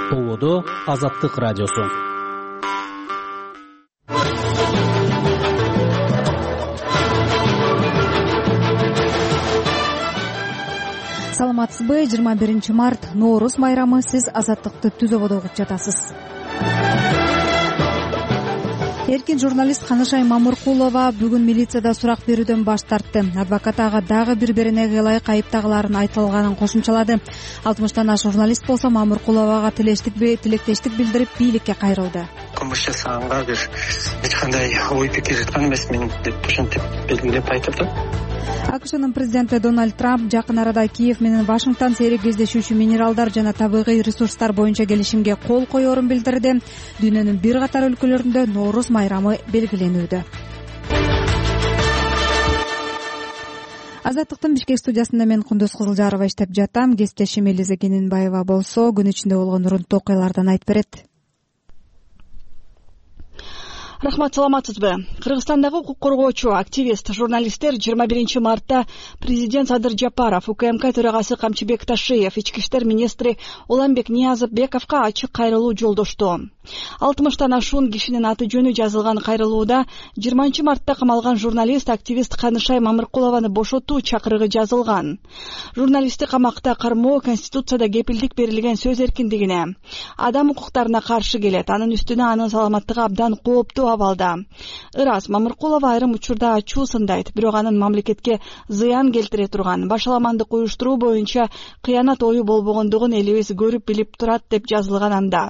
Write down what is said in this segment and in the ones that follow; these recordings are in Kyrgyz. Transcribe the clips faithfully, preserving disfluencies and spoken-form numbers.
Улуудо Азаттык радиосу. Саламатсызбы? жыйырма биринчи март Ноорус майрамы. Сиз Азаттыкты түз ободо угуп жатасыз. Эркин журналист Канышай Мамыркулова бүгүн милицияда сурак берүүдөн баш тартты. Адвокат ага дагы бири-бирине ылайык айыптагыларын айтылганын кошумчалады. алтымыштан ашык журналист болсо Мамыркуловага тилектештик билдирип бийликке кайрылды. Кылмыш жасаганга бир эч кандай ой пикир жаткан эмесмин деп ушинтип белгилеп айтып. АКШнын президенти Дональд Трамп жакын арада Киев менен Вашингтон сейрек кездешүүчү минералдар жана табигый ресурстар боюнча келишимге кол коерун билдирди. Дүйнөнүн бир катар өлкөлөрүндө Ноорус майрамы белгиленүүдө. Азаттыктын Бишкек студиясында мен Кундуз Кызылжарова иштеп жатам. Кесиптешим Элиза Кененбаева болсо күн ичинде болгон урунттуу окуялардан айтып берет. Рахмат, саламатсызбы? Кыргызстандагы укук коргоочу, активист, журналисттер жыйырма биринчи мартта президент Садыр Жапаров, УКМК төрагасы Камчыбек Ташиев, ички иштер министри Уланбек Ниязовбековго ачык кайрылуу жолдошту. алтымыштан ашуун кишинин аты жөнү жазылган кайрылууда жыйырманчы мартта камалган журналист, активист Канышай Мамыркулованы бошотуу чакырыгы жазылган. Журналистти камакта кармоо Конституцияда кепилдик берилген сөз эркиндигине, адам укуктарына каршы келет, анын үстүнө анын саламаттыгы абдан кооптуу абалда. Ырас, Мамыркулова айрым учурда ачуу сындайт, бирок анын мамлекетке зыян келтире турган башаламандык уюштуруу боюнча кыянат ою болбогондугун элибиз көрүп билип турат деп жазылган анда.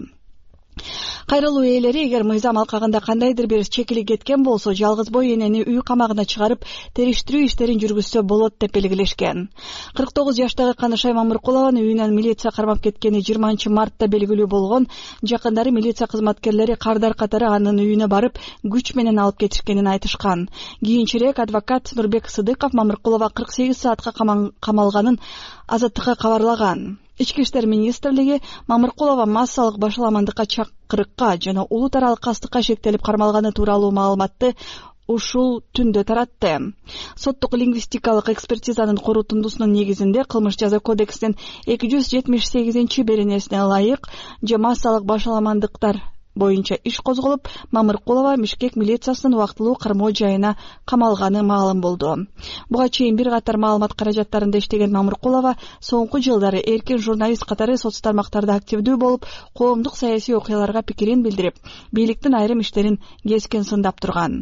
Кайрылуу ээлери эгер мыйзам алкагында кандайдыр бир чекили кеткен болсо, жалгыз бой энени үй камагына чыгарып териштирүү иштерин жүргүзсө болот деп белгилешкен. кырк тогуз жаштагы Канышай Мамыркулованы үйүнөн милиция кармап кеткени жыйырманчы мартта белгилүү болгон. Жакындары милиция кызматкерлери кардар катары анын үйүнө барып, күч менен алып кетишкенин айтышкан. Кийинчерээк адвокат Нурбек Сыдыков Мамыркулова кырк сегиз саатка камалганын Азаттыкка кабарлаган. Ички иштер министрлиги Мамыркулова массалык башаламандыкка чакырыкка жана улут аралык кастыкка шектелип кармалганы тууралуу маалыматты ушул түндө таратты. Соттук лингвистикалык экспертизанын корутундусунун негизинде кылмыш жаза кодексинин эки жүз жетимиш сегизинчи беренесине ылайык же массалык башаламандыктар боюнча иш козголуп, Мамыркулова Бишкек милициясынын убактылуу кармоо жайына камалганы маалым болду. Буга чейин бир катар маалымат каражаттарында иштеген Мамыркулова соңку жылдары эркин журналист катары соц тармактарда активдүү болуп, коомдук саясий окуяларга пикирин билдирип, бийликтин айрым иштерин кескен сындап турган.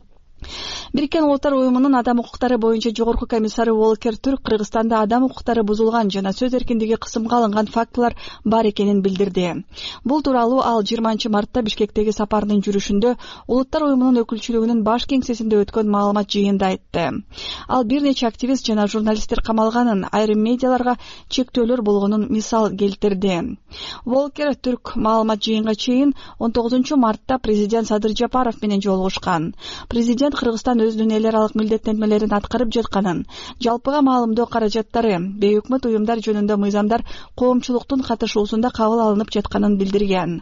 Бириккен Улуттар уюмунун адам укуктары боюнча жогорку комиссары Волкер Түрк Кыргызстанда адам укуктары бузулган жана сөз эркиндиги кысымга алынган фактылар бар экенин билдирди. Бул тууралуу ал жыйырманчы мартта Бишкектеги сапарынын жүрүшүндө Улуттар уюмунун өкүлчүлүгүнүн баш кеңсесинде өткөн маалымат жыйынында айтты. Ал бир нече активист жана журналисттер камалганын, айрым медиаларга чектөөлөр болгонун мисал келтирди. Волкер Түрк маалымат жыйынга чейин он тогузунчу мартта президент Садыр Жапаров менен жолугушкан. Президент Кыргызстан өзүнүн эл аралык милдеттенмелерин аткарып жатканын, жалпыга маалымдоо каражаттары, бейөкмөт уюмдар жөнүндө мыйзамдар коомчулуктун катышуусунда кабыл алынып жатканын билдирген.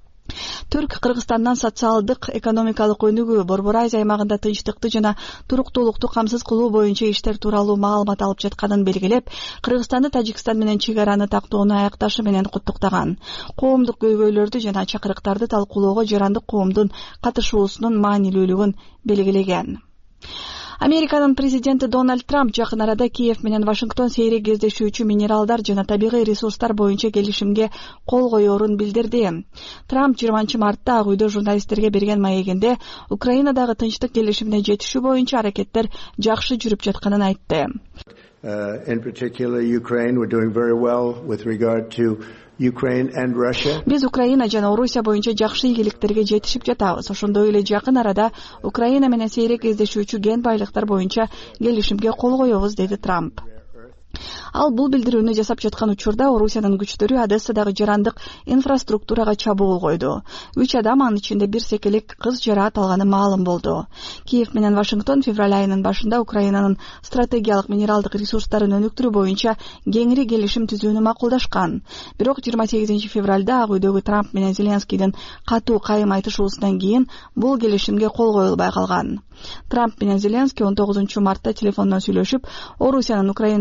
Түрк Кыргызстандан социалдык, экономикалык өнүгүү, Борбор Азия аймагында тынчтыкты жана туруктуулукту камсыз кылуу боюнча иштер тууралуу маалымат алып жатканын белгилеп, Кыргызстанды Тажикстан менен чек араны тактоону аякташы менен куттуктаган. Коомдук көйгөйлөрдү жана чакырыктарды талкуулоого жарандык коомдун катышуусунун маанилүүлүгүн белгилеген. Американын президенти Дональд Трамп жакын арада Киев менен Вашингтон сейрек кездешүүчү минералдар жана табигый ресурстар боюнча келишимге кол коерун билдирди. Трамп жыйырманчы мартта Ак үйдө журналисттерге берген маегинде Украинадагы тынчтык келишимине жетишүү боюнча аракеттер жакшы жүрүп жатканын айтты. Uh, in particular, Ukraine, we're doing very well with regard to Ukraine and Russia. Биз Украина жана Орусия боюнча жакшы ийгиликтерге жетишип жатабыз. Ошондой эле жакын арада Украина менен сейрек кездешүүчү кен байлыктар боюнча келишимге кол коебуз, деди Трамп. Ал бул билдирүүнү жасап жаткан учурда Орусиянын күчтөрү Одессадагы жарандык инфраструктурага чабуул койду. Үч адам, анын ичинде бир секелек кыз жараат алганы маалым болду. Киев менен Вашингтон февраль айынын башында Украинанын стратегиялык минералдык ресурстарын өнүктүрүү боюнча кеңири келишим түзүүнү макулдашкан. Бирок жыйырма сегизинчи февралда Ак үйдөгү Трамп менен Зеленскийдин катуу кайым айтышуусунан кийин бул келишимге кол коюлбай калган. Трамп менен Зеленский он тогузунчу мартта телефондон сүйлөшүп, Орусиянын Украинага каршы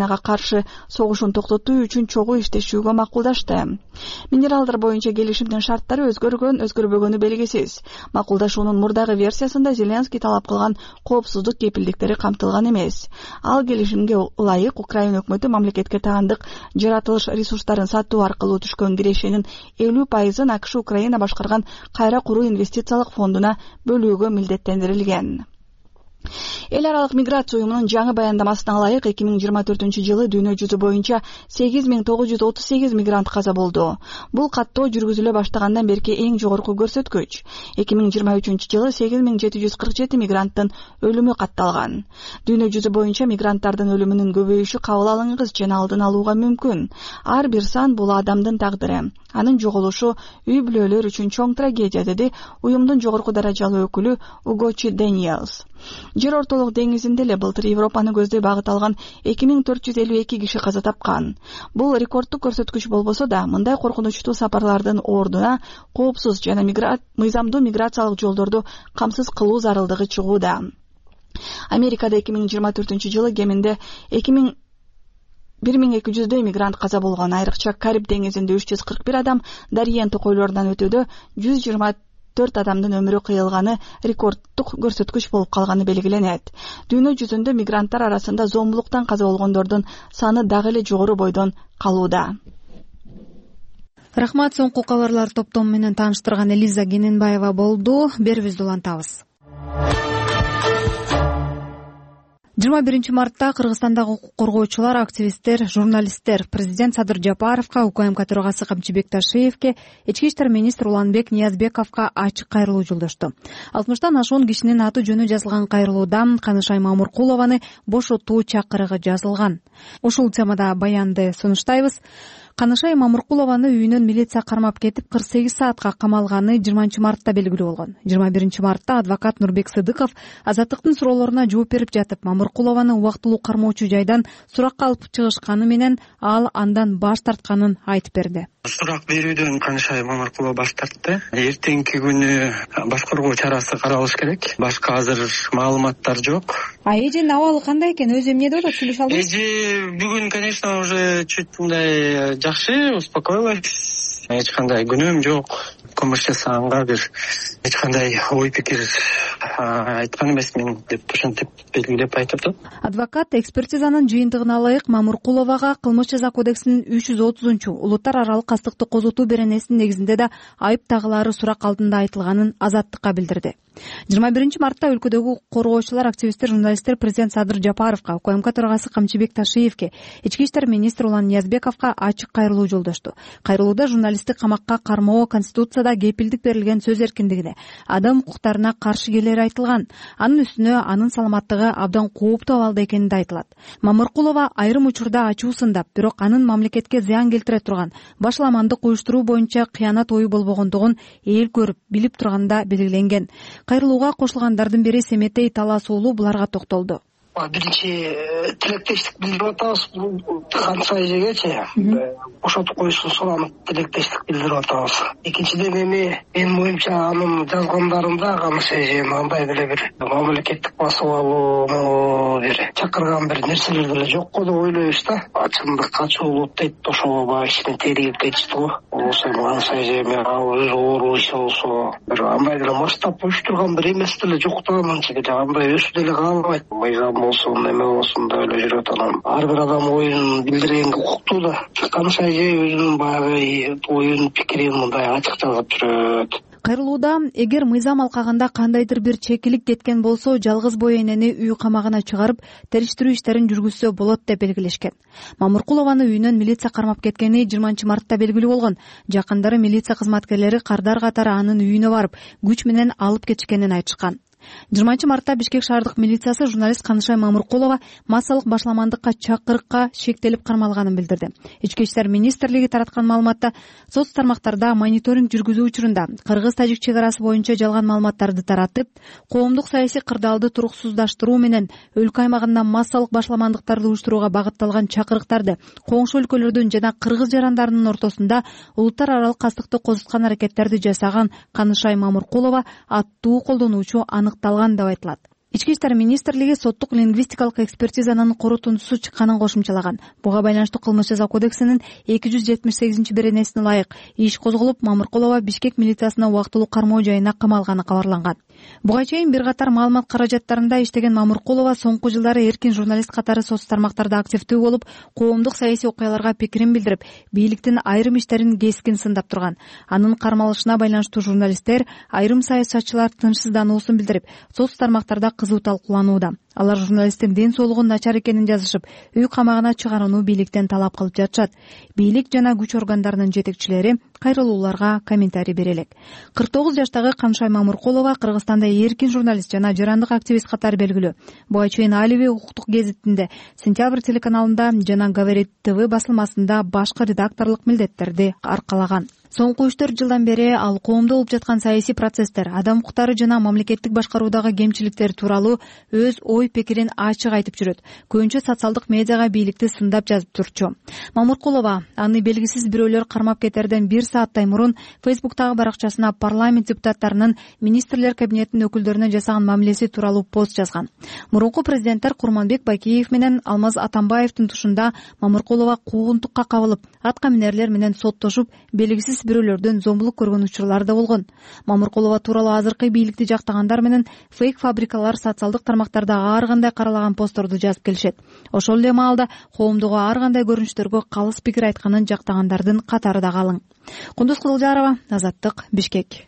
каршы согушун токтотуу үчүн чогуу иштешүүгө макулдашты. Минералдар боюнча келишимдин шарттары өзгөргөн өзгөрбөгөнү белгисиз. Макулдашуунун мурдагы версиясында Зеленский талап кылган коопсуздук кепилдиктери камтылган эмес. Ал келишимге ылайык Украина өкмөтү мамлекетке таандык жаратылыш ресурстарын сатуу аркылуу түшкөн кирешенин элүү пайызын АКШ Украина башкарган кайра куруу инвестициялык фондуна бөлүүгө милдеттендирилген. Эл аралык миграция уюмунун жаңы баяндамасына ылайык эки миң жыйырма төртүнчү жылы дүйнө жүзү боюнча сегиз миң тогуз жүз отуз сегиз мигрант каза болду. Бул каттоо жүргүзүлө баштагандан берки эң жогорку көрсөткүч. эки миң жыйырма үчүнчү жылы сегиз миң жети жүз кырк жети мигранттын өлүмү катталган. Дүйнө жүзү боюнча мигранттардын өлүмүнүн көбөйүшү кабыл алынгыс жана алдын алууга мүмкүн. Ар бир сан бул адамдын тагдыры. Анын жоголушу үй бүлөлөр үчүн чоң трагедия, деди уюмдун жогорку даражалуу өкүлү Угочи Дэниелс. Жер ортолук деңизинде эле былтыр Европаны көздөй багыт алган эки миң төрт жүз элүү эки киши каза тапкан. Бул рекордтук көрсөткүч болбосо да, мындай коркунучтуу сапарлардын ордуна коопсуз жана мыйзамдуу миграциялык жолдорду камсыз кылуу зарылдыгы чыгууда. Америкада эки миң жыйырма төртүнчү жылы кеминде бир миң эки жүздөй мигрант каза болгон. Айрыкча Кариб деңизинде үч жүз кырк бир адам, Дариен токойлорунан өтүүдө жүз жыйырма төрт адамдын өмүрү кыйылганы рекордтук көрсөткүч болуп калганы белгиленет. Дүйнө жүзүндө мигранттар арасында зомбулуктан каза болгондордун саны дагы эле жогору бойдон калууда. Рахмат, соңку кабарлар топтому менен тааныштырган Элиза Кененбаева болду. Берүүбүздү улантабыз. жыйырма биринчи мартта Кыргызстандагы укук коргоочулар, активисттер, журналисттер президент Садыр Жапаровго, УКМК төрагасы Камчыбек Ташиевке, ички иштер министри Уланбек Ниязбековго ачык кайрылуу жолдошту. алтымыштан ашуун кишинин аты жөнү жазылган кайрылууда Канышай Мамуркулованы бошотуу чакырыгы жазылган. Ушул темада баянды сунуштайбыз. Канышай Мамуркулованы үйүнөн милиция кармап кетип кырк сегиз саатка камалганы жыйырманчы мартта белгилүү болгон. жыйырма биринчи мартта адвокат Нурбек Сыдыков Азаттыктын суроолоруна жооп берип жатып, Мамуркулованы убактылуу кармоочу жайдан суракка алып чыгышканы менен ал андан баш тартканын айтып берди. Сурак берүүдөн Канышай Мамуркулова баш тартты. Эртеңки күнү баш коргоо чарасы каралыш керек. Башка азыр маалыматтар жок. А эженин абалы кандай экен? Өзү эмне деп атат? Сүйлөшө алдыңызбы? Эже бүгүн, конечно, уже чуть мындай жакшы, успокоилась. Эч кандай күнөөм жок. Кылмыш жасаганга бир эч кандай ой пикир айткан эмесмин деп ошентип белгилеп айтып. Адвокат экспертизанын жыйынтыгына ылайык Мамуркуловага кылмыш жаза кодексинин үч жүз отузунчу улуттар аралык кастыкты козотуу беренесинин негизинде да айып тагылаары сурак алдында айтылганын Азаттыкка билдирди. жыйырма биринчи мартта өлкөдөгү коргоочулар, активисттер, журналисттер президент Садыр Жапаровго, УКМК төрагасы Камчыбек Ташиевке, ички иштер министри Улан Ниязбековго ачык кайрылуу жолдошту. Кайрылууда журналисттик камакка кармоо, Конституцияда кепилдик берилген сөз эркиндигине, адам укуктарына каршы келери айтылган. Анын үстүнө анын саламаттыгы абдан кооптуу абалда экени да айтылат. Мамуркулова айрым учурда ачуусундап, бирок анын мамлекетке зыян келтире турган башламандык уюштуруу боюнча кыянат ою болбогондугун эл көрүп, билип турганда белгиленген. Кайрылууга кошулгандардын бири Семетей Талас уулу буларга токтолду. Биринчи тилектештик билдирип атабыз. Бул Канышай эжегечи бошотуп коюшун суранып тилектештик билдирип атабыз. Экинчиден эми менин оюмча анын жазгандарында Канышай эже андай деле бир мамлекеттик басып алууну бир чакырган бир нерселер деле жок го деп ойлойбуз да. Ачымдык качуулук дейт, ошого баягы кичине тергеп кетишти го. Болсо Канышай эже өзү оору иши болсо бир андай деле масштаб уюштурган бир эмес деле жок да, анча деле андай өсүп деле калбайт. Мыйзам болсун, эме болсун да эле жүрөт. Анан ар бир адам оюн билдиргенге укуктуу да. Канышай эже өзүнүн баягы оюн, пикирин мындай ачык жазып жүрөт. Кайрылууда эгер мыйзам алкагында кандайдыр бир чекилик кеткен болсо, жалгыз бой энени үй камагына чыгарып, териштирүү иштерин жүргүзсө болот деп белгилешкен. Мамуркулованы үйүнөн милиция кармап кеткени жыйырманчы мартта белгилүү болгон. Жакындары милиция кызматкерлери кардар катары анын үйүнө барып, күч менен алып кетишкенин айтышкан. жыйырманчы мартта Бишкек шаардык милициясы журналист Канышай Мамуркулова массалык башламандыкка чакырыкка шектелип кармалганын билдирди. Ички иштер министрлиги тараткан маалыматта соц тармактарда мониторинг жүргүзүү учурунда кыргыз-тажик чек арасы боюнча жалган маалыматтарды таратып, коомдук саясий кырдаалды туруксуздаштыруу менен өлкө аймагында массалык башламандыктарды уюштурууга багытталган чакырыктарды коңшу өлкөлөрдүн жана кыргыз жарандарынын ортосунда улуттар аралык кастыкты козуткан аракеттерди жасаган Канышай Мамуркулова аттуу колдонуучу аныкталган деп айтылат. Ички иштер министрлиги соттук лингвистикалык экспертизанын корутундусу чыкканын кошумчалаган. Буга байланыштуу кылмыш жаза кодексинин эки жүз жетимиш сегизинчи беренесине ылайык иш козголуп, Мамыркулова Бишкек милициясына убактылуу кармоо жайына камалганы кабарланган. Буга чейин бир катар маалымат каражаттарында иштеген Мамыркулова соңку жылдары эркин журналист катары соц тармактарда активдүү болуп, коомдук саясий окуяларга пикирин билдирип, бийликтин айрым иштерин кескин сындап турган. Анын кармалышына байланыштуу журналисттер, айрым саясатчылар тынчсыздануусун билдирип, соц тармактарда кызуу талкууланууда. Алар журналисттин ден соолугу начар экенин жазышып, үй камагына чыгарууну бийликтен талап кылып жатышат. Бийлик жана күч органдарынын жетекчилери кайрылууларга комментарий бере элек. кырк тогуз жаштагы Канышай Мамыркулова Кыргызстанда эркин журналист жана жарандык активист катары белгилүү. Буга чейин Алиби укуктук гезитинде, Сентябрь телеканалында жана Говорит ТВ басылмасында башкы редакторлук милдеттерди аркалаган. Соңку үч төрт жылдан бери ал коомдо болуп жаткан саясий процесстер, адам укуктары жана мамлекеттик башкаруудагы кемчиликтер тууралуу өз ой пикирин ачык айтып жүрөт. Көбүнчө социалдык медиага бийликти сындап жазып турчу. Мамыркулова аны белгисиз бирөөлөр кармап кетерден бир сааттай мурун Фейсбуктагы баракчасына парламент депутаттарынын министрлер кабинетинин өкүлдөрүнө жасаган мамилеси тууралуу пост жазган. Мурунку президенттер Курманбек Байкеев менен Алмаз Атамбаевдин тушунда Мамыркулова куугунтукка кабылып, атка минерлер менен соттошуп, белгисиз бирөөлөрдөн зомбулук көргөн учурлар да болгон. Мамыркулова тууралуу азыркы бийликти жактагандар менен фейк фабрикалар социалдык тармактарда ар кандай каралаган постторду жазып келишет. Ошол эле маалда коомдогу ар кандай көрүнүштөргө калыс пикир айтканын жактагандардын катары да калың. Кундуз Кызылжарова, Азаттык, Бишкек.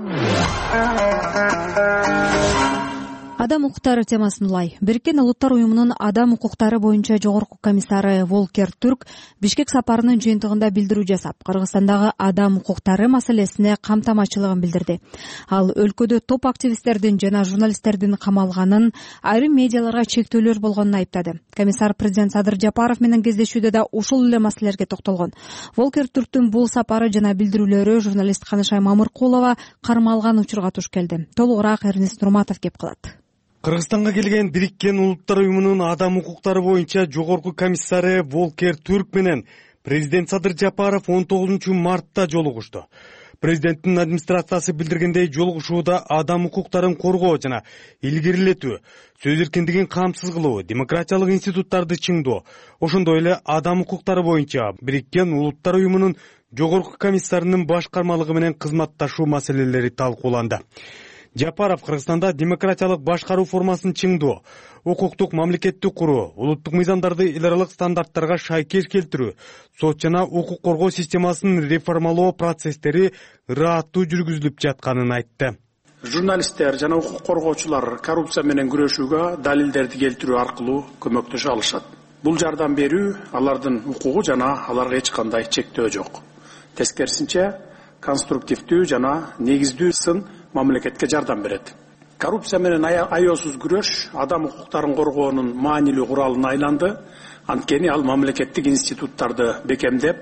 Адам укуктары темасын улай. Бириккен Улуттар уюмунун адам укуктары боюнча жогорку комиссары Волкер Түрк Бишкек сапарынын жыйынтыгында билдирүү жасап, Кыргызстандагы адам укуктары маселесине камтамачылыгын билдирди. Ал өлкөдө топ активисттердин жана журналисттердин камалганын, айрым медиаларга чектөөлөр болгонун айыптады. Комиссар президент Садыр Жапаров менен кездешүүдө да ушул эле маселелерге токтолгон. Волкер Түрктүн бул сапары жана билдирүүлөрү журналист Канышай Мамыркулова кармалган учурга туш келди. Толугураак Эрнест Нурматов кеп калат. Кыргызстанга келген Бириккен Улуттар уюмунун адам укуктары боюнча жогорку комиссары Волкер Түрк менен президент Садыр Жапаров он тогузунчу мартта жолугушту. Президенттин администрациясы билдиргендей, жолугушууда адам укуктарын коргоо жана илгерилетүү, сөз эркиндигин камсыз кылуу, демократиялык институттарды чыңдоо, ошондой эле адам укуктары боюнча Бириккен Улуттар уюмунун жогорку комиссарынын башкармалыгы менен кызматташуу маселелери талкууланды. Жапаров Кыргызстанда демократиялык башкаруу формасын чыңдоо, укуктук мамлекетти куруу, улуттук мыйзамдарды эл аралык стандарттарга шайкеш келтирүү, сот жана укук коргоо системасын реформалоо процесстери ырааттуу жүргүзүлүп жатканын айтты. Журналисттер жана укук коргоочулар коррупция менен күрөшүүгө далилдерди келтирүү аркылуу көмөктөшө алышат. Бул жардам берүү алардын укугу жана аларга эч кандай чектөө жок. Тескерисинче, конструктивдүү жана негиздүү сын мамлекетке жардам берет. Коррупция менен аеосуз күрөш адам укуктарын коргоонун маанилүү куралына айланды. Анткени ал мамлекеттик институттарды бекемдеп,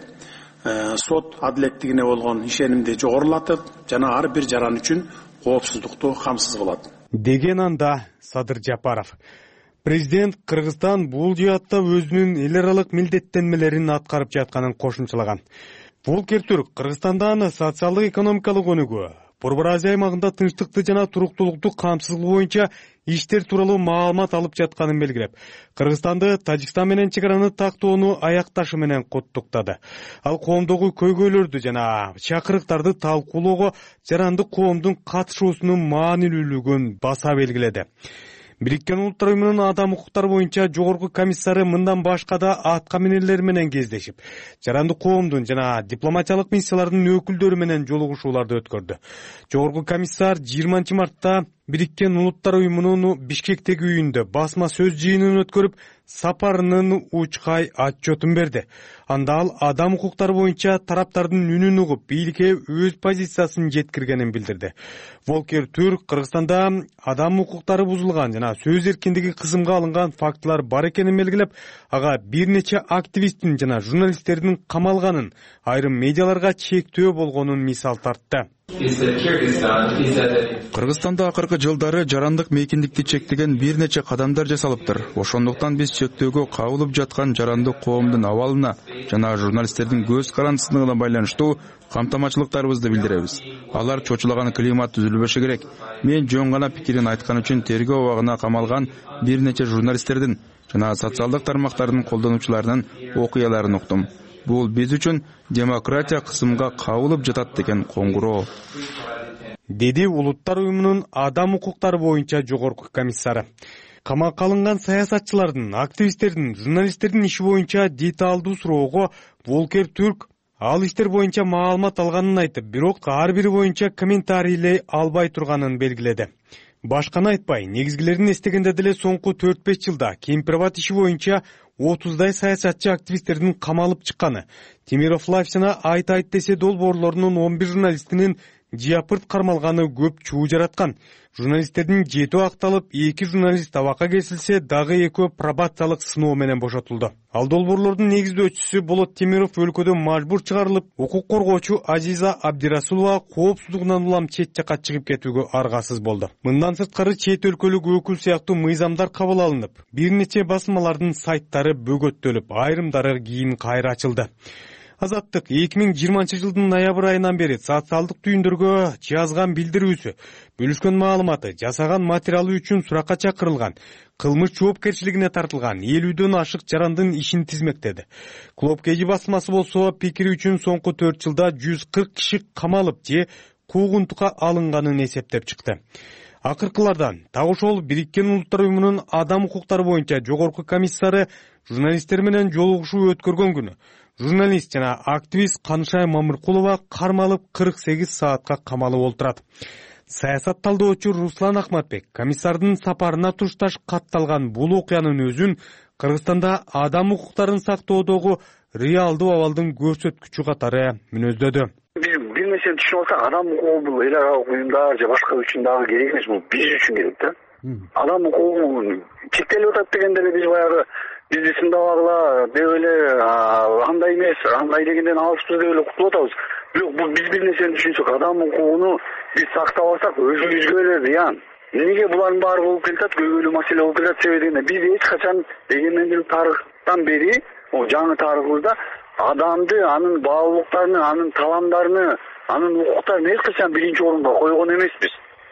сот адилеттигине болгон ишенимди жогорулатып жана ар бир жаран үчүн коопсуздукту камсыз кылат. Деген анда Садыр Жапаров. Президент Кыргызстан бул жаатта өзүнүн эл аралык милдеттенмелерин аткарып жатканын кошумчалаган. Волкер Түрк Кыргызстандагы социалдык экономикалык өнүгүү, Борбор Азия аймагында тынчтыкты жана туруктуулукту камсыз кылуу боюнча иштер тууралуу маалымат алып жатканын белгилеп, Кыргызстанды Тажикстан менен чегараны тактоону аякташы менен куттуктады. Ал коомдогу көйгөйлөрдү жана чакырыктарды талкуулоого жарандык коомдун катышуусунун маанилүүлүгүн баса белгиледи. Бириккен Улуттар уюмунун адам укуктары боюнча жогорку комиссары мындан башка да атка минерлер менен кездешип, жарандык коомдун жана дипломатиялык миссиялардын өкүлдөрү менен жолугушууларды өткөрдү. Жогорку комиссар жыйырманчы мартта Бириккен Улуттар уюмунун Бишкектеги үйүндө басма сөз жыйынын өткөрүп, сапарынын учкай отчетун берди. Анда ал адам укуктары боюнча тараптардын үнүн угуп, бийликке өз позициясын жеткиргенин билдирди. Волкер Түрк Кыргызстанда адам укуктары бузулган жана сөз эркиндиги кысымга алынган фактылар бар экенин белгилеп, ага бир нече активисттин жана журналисттердин камалганын, айрым медиаларга чектөө болгонун мисал тартты. Кыргызстанда акыркы жылдары жарандык мейкиндикти чектеген бир нече кадамдар жасалыптыр. Ошондуктан биз чектөөгө кабылып жаткан жарандык коомдун абалына жана журналисттердин көз карандысыздыгына байланыштуу камтамачылыктарыбызды билдиребиз. Алар чочулаган климат түзүлбөшү керек. Мен жөн гана пикирин айткан үчүн тергөө абагына камалган бир нече журналисттердин жана социалдык тармактардын колдонуучуларынын окуяларын уктум. Бул биз үчүн демократия кысымга кабылып жатат деген коңгуроо, деди Улуттар уюмунун адам укуктары боюнча жогорку комиссары. Камакка алынган саясатчылардын, активисттердин, журналисттердин иши боюнча деталдуу суроого Волкер Түрк ал иштер боюнча маалымат алганын айтып, бирок ар бири боюнча комментарийлей албай турганын белгиледи. Башканы айтпай, негизгилерин эстегенде деле соңку төрт беш жылда Кемпирбат иши боюнча отуздай саясатчы активисттердин камалып чыкканы, Темиров Лайфсына айт айт десе долбоорлорунун он бир журналистинин жыяпырт кармалганы көп чуу жараткан. Журналисттердин жетөө акталып, эки журналист абакка кесилсе, дагы экөө пробациялык сыноо менен бошотулду. Ал долбоорлордун негиздөөчүсү Болот Темиров өлкөдөн мажбур чыгарылып, укук коргоочу Азиза Абдирасулова коопсуздугунан улам чет жакка чыгып кетүүгө аргасыз болду. Мындан сырткары чет өлкөлүк өкүл сыяктуу мыйзамдар кабыл алынып, бир нече басмалардын сайттары бөгөттөлүп, айрымдары кийин кайра ачылды. Азаттык эки миң жыйырманчы жылдын ноябрь айынан бери социалдык түйүндөргө жазган билдирүүсү, бөлүшкөн маалыматы, жасаган материалы үчүн суракка чакырылган, кылмыш жоопкерчилигине тартылган элүүдөн ашык жарандын ишин тизмектеди. Клоп Кеji басмасы болсо, пикири үчүн соңку төрт жылда жүз кырк киши камалып же куугунтукка алынганын эсептеп чыкты. Акыркылардан так ошол Бириккен Улуттар уюмунун адам укуктары боюнча жогорку комиссары журналисттер менен жолугушуу өткөргөн күнү журналист жана активист Канышай Мамыркулова кармалып кырк сегиз саатка камалып олтурат. Саясат талдоочу Руслан Ахматбек комиссардын сапарына тушташ катталган бул окуянын өзүн Кыргызстанда адам укуктарын сактоодогу реалдуу абалдын көрсөткүчү катары мүнөздөдү. Биз бир нерсени түшүнүп алсак, адам укугу бул эл аралык уюмдар же башка үчүн дагы керек эмес, бул биз үчүн керек да. Адам укугу чектелип атат дегенде эле биз баягы бизди сындабагыла деп эле андай эмес, андай дегенден алыспыз деп эле кутулуп атабыз. Бирок бул биз бир нерсени түшүнсөк, адам укугуну биз сактап алсак өзүбүзгө эле зыян. Эмнеге булардын баары болуп келатат, көйгөйлүү маселе болуп келатат себеби дегенде биз эч качан эгемендик тарыхтан бери, жаңы тарыхыбызда адамды, анын баалуулуктарын, анын таламдарын, анын укуктарын эч качан биринчи орунга койгон эмеспиз.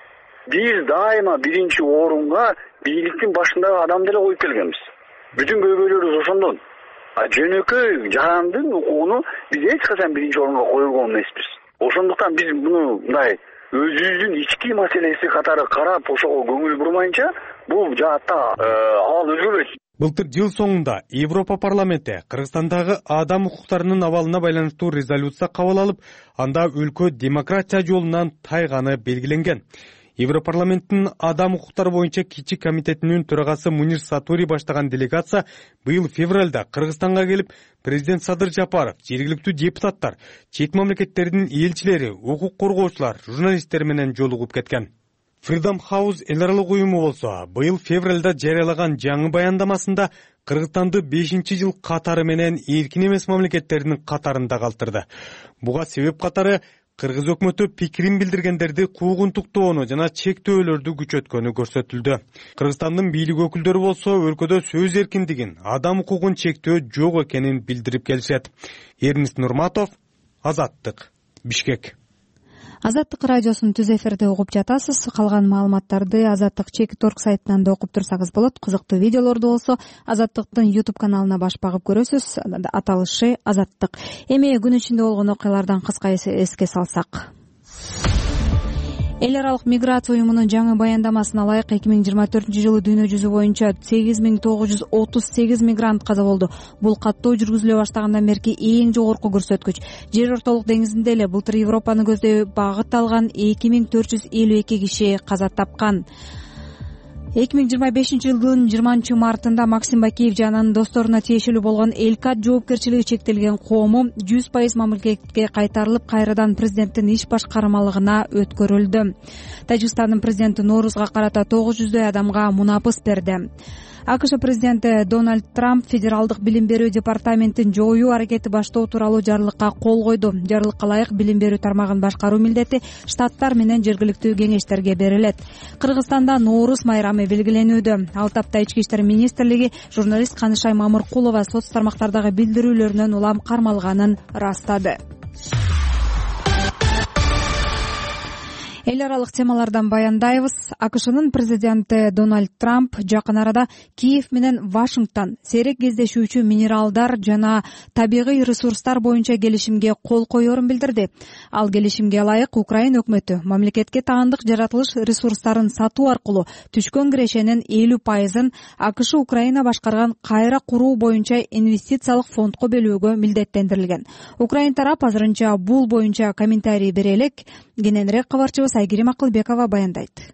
Биз дайыма биринчи орунга бийликтин башындагы адамды эле коюп келгенбиз. Бүтүн көйгөйлөрүбүз ошондон. А жөнөкөй жарандын укугуну биз эч качан биринчи орунга койгон эмеспиз. Ошондуктан биз муну мындай өзүбүздүн ички маселеси катары карап ошого көңүл бурмайынча бул жаатта абал өзгөрбөйт. Былтыр жыл соңунда Европа парламенти Кыргызстандагы адам укуктарынын абалына байланыштуу резолюция кабыл алып, анда өлкө демократия жолунан тайганы белгиленген. Европарламенттин адам укуктары боюнча кичи комитетинин төрагасы Мунир Сатури баштаган делегация быйыл февралда Кыргызстанга келип, президент Садыр Жапаров, жергиликтүү депутаттар, чет мамлекеттердин элчилери, укук коргоочулар, журналисттер менен жолугуп кеткен. Freedom House эл аралык уюму болсо, быйыл февралда жарыялаган жаңы баяндамасында Кыргызстанды бешинчи жыл катары менен эркин эмес мамлекеттердин катарында калтырды. Буга себеп катары Кыргыз өкмөтү пикирин билдиргендерди куугунтуктоону жана чектөөлөрдү күчөткөнү көрсөтүлдү. Кыргызстандын бийлик өкүлдөрү болсо өлкөдө сөз эркиндигин, адам укугун чектөө жок экенин билдирип келишет. Эрнис Нурматов, Азаттык, Бишкек. Азаттык радиосунун түз эфирде угуп жатасыз. Калган маалыматтарды Азаттык чекит точка орг сайтынан да окуп турсаңыз болот. Кызыктуу видеолорду болсо Азаттыктын YouTube каналына баш багып көрөсүз. Аталышы Азаттык. Эми күн ичинде болгон окуялардан кыска эске салсак. Эл аралык миграция уюмунун жаңы баяндамасына ылайык эки миң жыйырма төртүнчү жылы дүйнө жүзү боюнча сегиз миң тогуз жүз отуз сегиз мигрант каза болду. Бул каттоо жүргүзүлө баштагандан берки эң жогорку көрсөткүч. Жер ортолук деңизинде эле былтыр Европаны көздөй багыт алган эки миң төрт жүз элүү эки киши каза тапкан. эки миң жыйырма бешинчи жылдын жыйырманчы мартында Максим Бакиев жана анын досторуна тиешелүү болгон Элкат жоопкерчилиги чектелген коому жүз пайыз мамлекетке кайтарылып, кайрадан президенттин иш башкармалыгына өткөрүлдү. Тажикстандын президенти Ноорузга карата тогуз жүздөй адамга мунапыс берди. акш президенти Дональд Трамп федералдык билим берүү департаментин жоюу аракети баштоо тууралуу жарлыкка кол койду. Жарлыкка ылайык билим берүү тармагын башкаруу милдети штаттар менен жергиликтүү кеңештерге берилет. Кыргызстанда Нооруз майрамы белгиленүүдө. Ал тапта ички иштер министрлиги журналист Канышай Мамыркулова соц тармактардагы билдирүүлөрүнөн улам кармалганын ырастады. Эл аралык темалардан баяндайбыз. акшнын президенти Дональд Трамп жакын арада Киев менен Вашингтон сейрек кездешүүчү минералдар жана табигый ресурстар боюнча келишимге кол коерун билдирди. Ал келишимге ылайык Украина өкмөтү мамлекетке таандык жаратылыш ресурстарын сатуу аркылуу түшкөн кирешенин элүү пайызын акш Украина башкарган кайра куруу боюнча инвестициялык фондко бөлүүгө милдеттендирилген. Украин тарап азырынча бул боюнча комментарий бере элек. Кененирээк кабарчыбыз Айгерим Акылбекова баяндайт.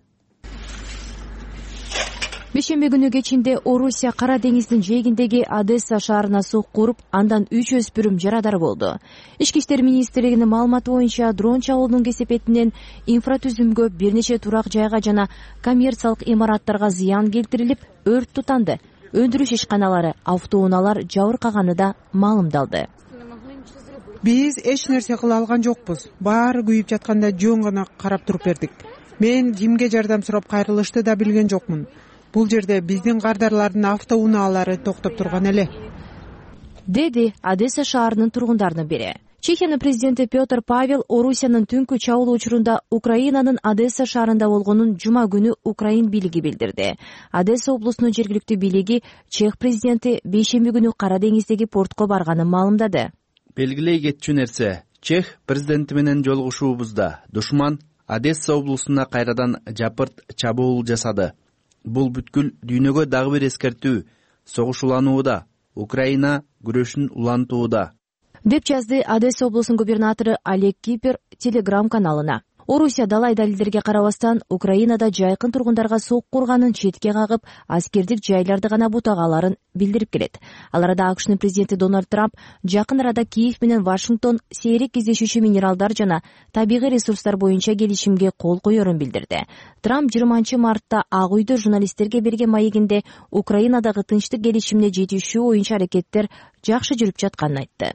Бешембе күнү кечинде Орусия Кара деңиздин жээгиндеги Одесса шаарына сокку уруп, андан үч өспүрүм жарадар болду. Ички иштер министрлигинин маалыматы боюнча дрон чабуулдун кесепетинен инфратүзүмгө, бир нече турак жайга жана коммерциялык имараттарга зыян келтирилип, өрт тутанды. Өндүрүш ишканалары, автоунаалар жабыркаганы да маалымдалды. Биз эч нерсе кыла алган жокпуз. Баары күйүп жатканда жөн гана карап туруп бердик. Мен кимге жардам сурап кайрылышты да билген жокмун. Бул жерде биздин кардарлардын автоунаалары токтоп турган эле, деди Одесса шаарынын тургундарынын бири. Чехиянын президенти Петр Павел Орусиянын түнкү чабуул учурунда Украинанын Одесса шаарында болгонун жума күнү Украин бийлиги билдирди. Одесса облусунун жергиликтүү бийлиги чех президенти бейшемби күнү Кара деңиздеги портко барганын маалымдады. Белгилей кетчү нерсе, чех президенти менен жолугушуубузда душман Одесса облусуна кайрадан жапырт чабуул жасады. Бул бүткүл дүйнөгө дагы бир эскертүү. Согуш уланууда, Украина күрөшүн улантууда, деп жазды Одесса облусунун губернатору Олег Кипер телеграм каналына. Орусия далай далилдерге карабастан Украинада жайкын тургундарга сокку урганын четке кагып, аскердик жайларды гана бутагаларын билдирип келет. Ал арада акшнын президенти Дональд Трамп жакын арада Киев менен Вашингтон сейрек кездешүүчү минералдар жана табигый ресурстар боюнча келишимге кол коерун билдирди. Трамп жыйырманчы мартта Ак үйдө журналисттерге берген маегинде Украинадагы тынчтык келишимине жетишүү боюнча аракеттер жакшы жүрүп жатканын айтты.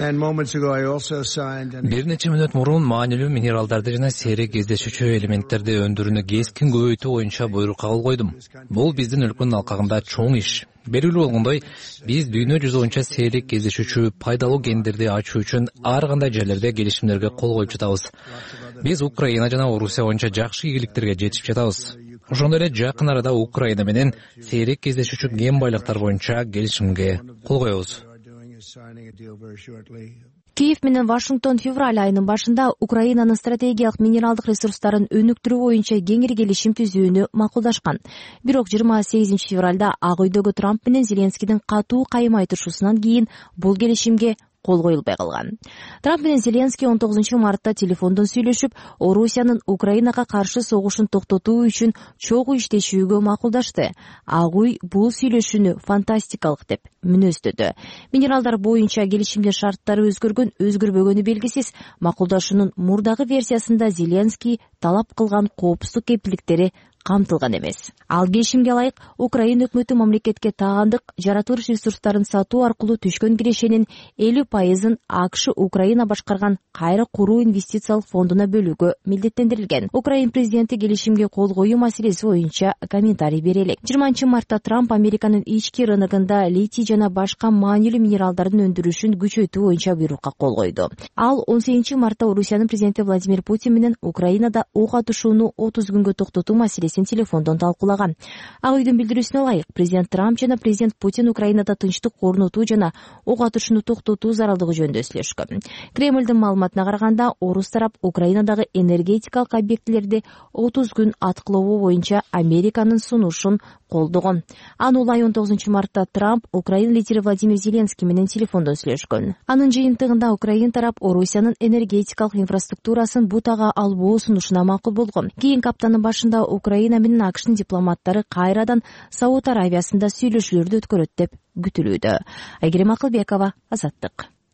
Бир нече мүнөт мурун маанилүү минералдарды жана сейрек кездешүүчү элементтерди өндүрүүнү кескин көбөйтүү боюнча буйрук кабыл койдум. Бул биздин өлкөнүн алкагында чоң иш. Белгилүү болгондой, биз дүйнө жүзү боюнча сейрек кездешүүчү пайдалуу кендерди ачуу үчүн ар кандай жерлерде келишимдерге кол коюп жатабыз. Биз Украина жана Орусия боюнча жакшы ийгиликтерге жетип жатабыз. Ошондой эле жакын арада Украина менен сейрек кездешүүчү кен байлыктар боюнча келишимге кол коебуз. Киев менен Вашингтон февраль айынын башында Украинанын стратегиялык минералдык ресурстарын өнүктүрүү боюнча кеңири келишим түзүүнү макулдашкан. Бирок жыйырма сегизинчи февралда Ак үйдөгү Трамп менен Зеленскийдин катуу кайым айтышуусунан кийин бул келишимге кол коюлбай калган. Трамп менен Зеленский он тогузунчу мартта телефондон сүйлөшүп, Орусиянын Украинага каршы согушун токтотуу үчүн чогуу иштешүүгө макулдашты. Ак үй бул сүйлөшүүнү фантастикалык деп мүнөздөдү. Минералдар боюнча келишимдин шарттары өзгөргөн, өзгөрбөгөнү белгисиз. Макулдашуунун мурдагы версиясында Зеленский талап кылган коопсуздук кепилдиктери камтылган эмес. Ал келишимге ылайык Украина өкмөтү мамлекетке таандык жаратылыш ресурстарын сатуу аркылуу түшкөн кирешенин элүү пайызын акш Украина башкарган кайра куруу инвестициялык фондуна бөлүүгө милдеттендирилген. Украин президенти келишимге кол коюу маселеси боюнча комментарий бере элек. жыйырманчы мартта Трамп Американын ички рыногунда литий жана башка маанилүү минералдардын өндүрүшүн күчөтүү боюнча буйрукка кол койду. Ал он сегизинчи мартта Орусиянын президенти Владимир Путин менен Украинада ок атышууну отуз күнгө токтотуу маселесин телефондон талкуулаган. Ак үйдүн билдирүүсүнө ылайык, президент Трамп жана президент Путин Украинада тынчтык орнотуу жана ок атышууну токтотуу зарылдыгы жөнүндө сүйлөшкөн. Кремлдин маалыматына караганда, орус тарап Украинадагы энергетикалык объектилерди отуз күн аткылоо боюнча Американын сунушун колдогон. Аны улай он тогузунчу мартта Трамп Украина лидери Владимир Зеленский менен телефондон сүйлөшкөн. Анын жыйынтыгында Украин тарап Орусиянын энергетикалык инфраструктурасын бутага албоо сунушуна макул болгон. Кийинки аптанын башында Украина менен акштын дипломаттары кайрадан Сауд Аравиясында сүйлөшүүлөрдү өткөрөт деп күтүлүүдө. Айгерим Акылбекова, Азаттык.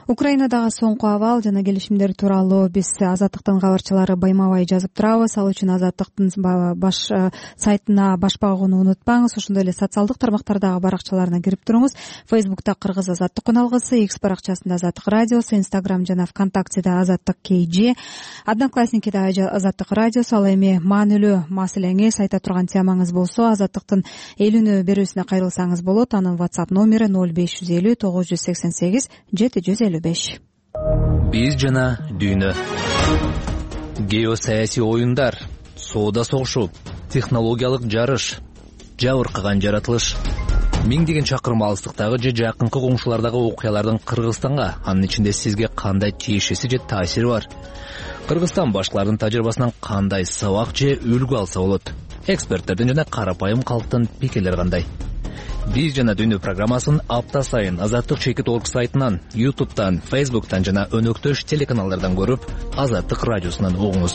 Украинадагы соңку абал жана келишимдер тууралуу биз Азаттыктын кабарчылары байма-бай жазып турабыз. Ал үчүн Азаттыктын баш сайтына баш багууну унутпаңыз. Ошондой эле социалдык тармактардагы баракчаларына кирип туруңуз. Фейсбукта Кыргыз Азаттык каналгысы, X баракчасында Азаттык радиосу, Инстаграм жана ВКонтактеде Азаттык КЖ, Одноклассникиде Азаттык радиосу. Ал эми маанилүү маселеңиз, айта турган темаңыз болсо Азаттыктын элүүнү берүүсүнө кайрылсаңыз болот. Анын WhatsApp номери ноль беш жүз элүү тогуз жүз сексен сегиз жети жүз элүү беш. Биз жана дүйнө. Геосаясий оюндар, соода согушу, технологиялык жарыш, жабыркаган жаратылыш. Миңдеген чакырым алыстыктагы же жакынкы коңшулардагы окуялардын Кыргызстанга, анын ичинде сизге кандай тиешеси же таасири бар? Кыргызстан башкалардын тажрыйбасынан кандай сабак же үлгү алса болот? Эксперттердин жана карапайым калктын пикирлери кандай? Биз жана дүйнө программасын апта сайын Азаттык чекит точка орг сайтынан, YouTube'тан, Facebook'тан жана өнөктөш телеканалдардан көрүп, Азаттык радиосунан угуңуз.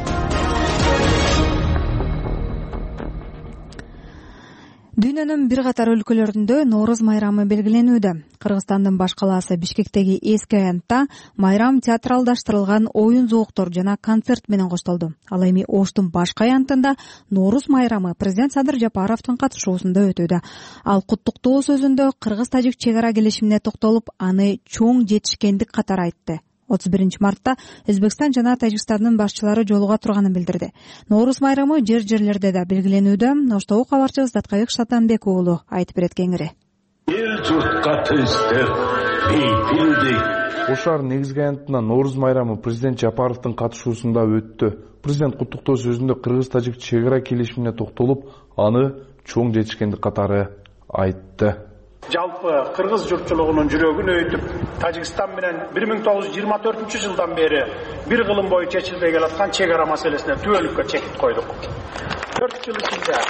Дүйнөнүн бир катар өлкөлөрүндө Нооруз майрамы белгиленүүдө. Кыргызстандын баш калаасы Бишкектеги эски аянтта майрам театралдаштырылган оюн зооктор жана концерт менен коштолду. Ал эми Оштун башка аянтында Нооруз майрамы президент Садыр Жапаровдун катышуусунда өтүүдө. Ал куттуктоо сөзүндө кыргыз-тажик чек ара келишимине токтолуп, аны чоң жетишкендик катары айтты. отуз биринчи мартта Өзбекстан жана Тажикстандын башчылары жолуга турганын билдирди. Нооруз майрамы жер-жерлерде да белгиленүүдө. Оштогу кабарчыбыз Даткабек Шатанбек уулу айтып берет кеңири. Эл журтка тынчтык, бейпилдик. Ош шаарынын негизги аянтына Нооруз майрамы президент Жапаровдун катышуусунда өттү. Президент куттуктоо сөзүндө кыргыз-тажик чек ара келишимине токтолуп, аны чоң жетишкендик катары айтты. Жалпы кыргыз журтчулугунун жүрөгүн өйтүп, Тажикстан менен бир миң тогуз жүз жыйырма төртүнчү жылдан бери бир кылым бою чечилбей келаткан чек ара маселесине түбөлүккө чекит койдук. төрт жыл ичинде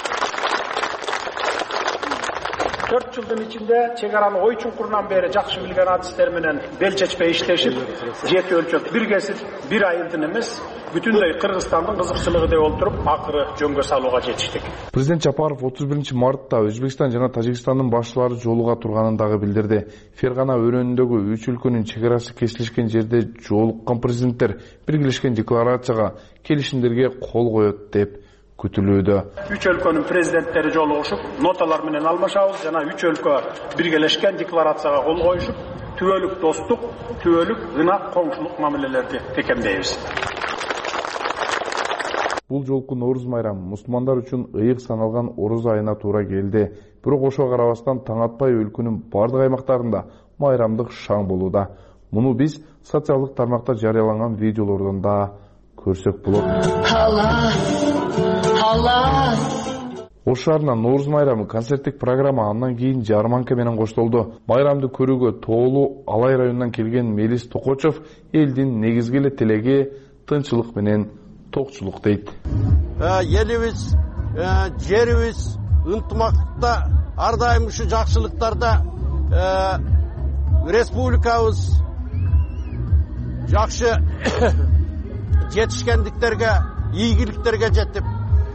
төрт жылдын ичинде чек араны ой чуңкурунан бери жакшы билген адистер менен бел чечпей иштешип, жети өлчөп бир кесип, бир айылдын эмес, бүтүндөй Кыргызстандын кызыкчылыгы деп олтуруп, акыры жөнгө салууга жетиштик. Президент Жапаров отуз биринчи мартта Өзбекстан жана Тажикстандын башчылары жолуга турганын дагы билдирди. Фергана өрөөнүндөгү үч өлкөнүн чек арасы кесилишкен жерде жолуккан президенттер биргелешкен декларацияга, келишимдерге кол коет деп күтүлүүдө. Үч өлкөнүн президенттери жолугушуп, ноталар менен алмашабыз жана үч өлкө биргелешкен декларацияга кол коюшуп, түбөлүк достук, түбөлүк ынак коңшулук мамилелерди бекемдейбиз. Бул жолку Нооруз майрамы мусулмандар үчүн ыйык саналган Ороз айына туура келди. Бирок ошого карабастан таң атпай өлкөнүн бардык аймактарында майрамдык шаң болууда. Муну биз социалдык тармакта жарыяланган видеолордон да көрсөк болот. Ош шаарынан Нооруз майрамы концерттик программа андан кийин жарманка менен коштолду. Майрамды көрүүгө Тоолу Алай районунан келген Мелис Токочов элдин негизги эле тилеги тынччылык менен токчулук дейт. Элибиз, жерибиз ынтымакта, ар дайым ушу жакшылыктарда республикабыз жакшы жетишкендиктерге, ийгиликтерге жетип,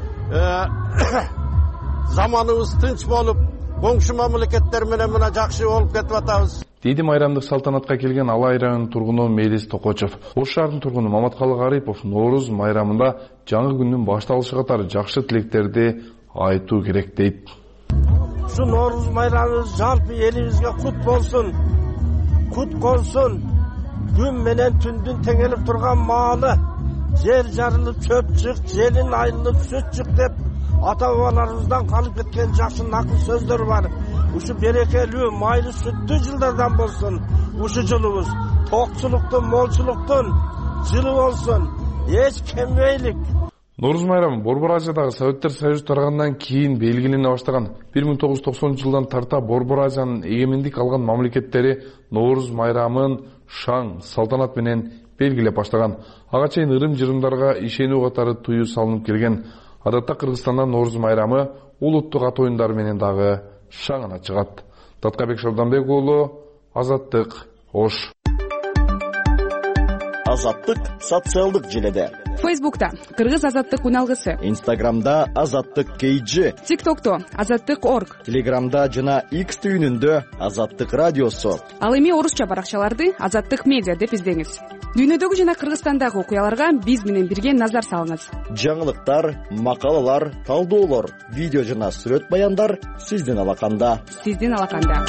заманыбыз тынч болуп, коңшу мамлекеттер менен мына жакшы болуп кетип атабыз. Дейди майрамдык салтанатка келген Алай районунун тургуну Мелис Токочов. Ош шаарынын тургуну Маматкалы Гарипов Нооруз майрамында жаңы күндүн башталышы катары жакшы тилектерди айтуу керек дейт. Ушу Нооруз майрамыбыз жалпы элибизге кут болсун, кут колсун, күн менен түндүн теңелип турган маалы, жер жарылып чөп чык, желин айылып сүт чык деп ата бабаларыбыздан калып кеткен жакшы накыл сөздөр бар. Ушу берекелүү, майлы сүттүү жылдардан болсун. Ушу жылыбыз токчулуктун, молчулуктун жылы болсун. Эч кембейлик. Нооруз майрамы Борбор Азиядагы Советтер Союзу таргандан кийин белгилене баштаган. бир миң тогуз жүз токсонунчу жылдан тарта Борбор Азиянын эгемендик алган мамлекеттери Нооруз майрамын шаң, салтанат менен белгилеп баштаган. Ага чейин ырым-жырымдарга ишенүү катары туюу салынып келген. Адатта Кыргызстанда Нооруз майрамы улуттук ат оюндар менен дагы шаңына чыгат. Даткабек Шабданбек уулу, Азаттык, Ош. Азаттык социалдык желеде. Фейсбукта Кыргыз азаттык үналгысы. Инстаграмда Азаттык кейджи. ТикТокто Азаттык орг. Телеграмда жана X түйүнүндө Азаттык радиосу. Ал эми орусча баракчаларды Азаттык медиа деп издеңиз. Дүйнөдөгү жана Кыргызстандагы окуяларга биз менен бирге назар салыңыз. Жаңылыктар, макалалар, талдоолор, видео жана сүрөт баяндар сиздин алаканда. Сиздин алаканда.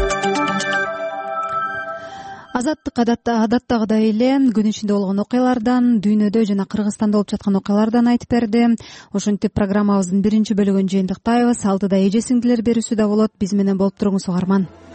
Азаттык адатта адаттагыдай эле күн ичинде болгон окуялардан, дүйнөдө жана Кыргызстанда болуп жаткан окуялардан айтып берди. Ошентип программабыздын биринчи бөлүгүн жыйынтыктайбыз. Алдыда эже сиңдилер берүүсү да болот. Биз менен болуп туруңуз угарман.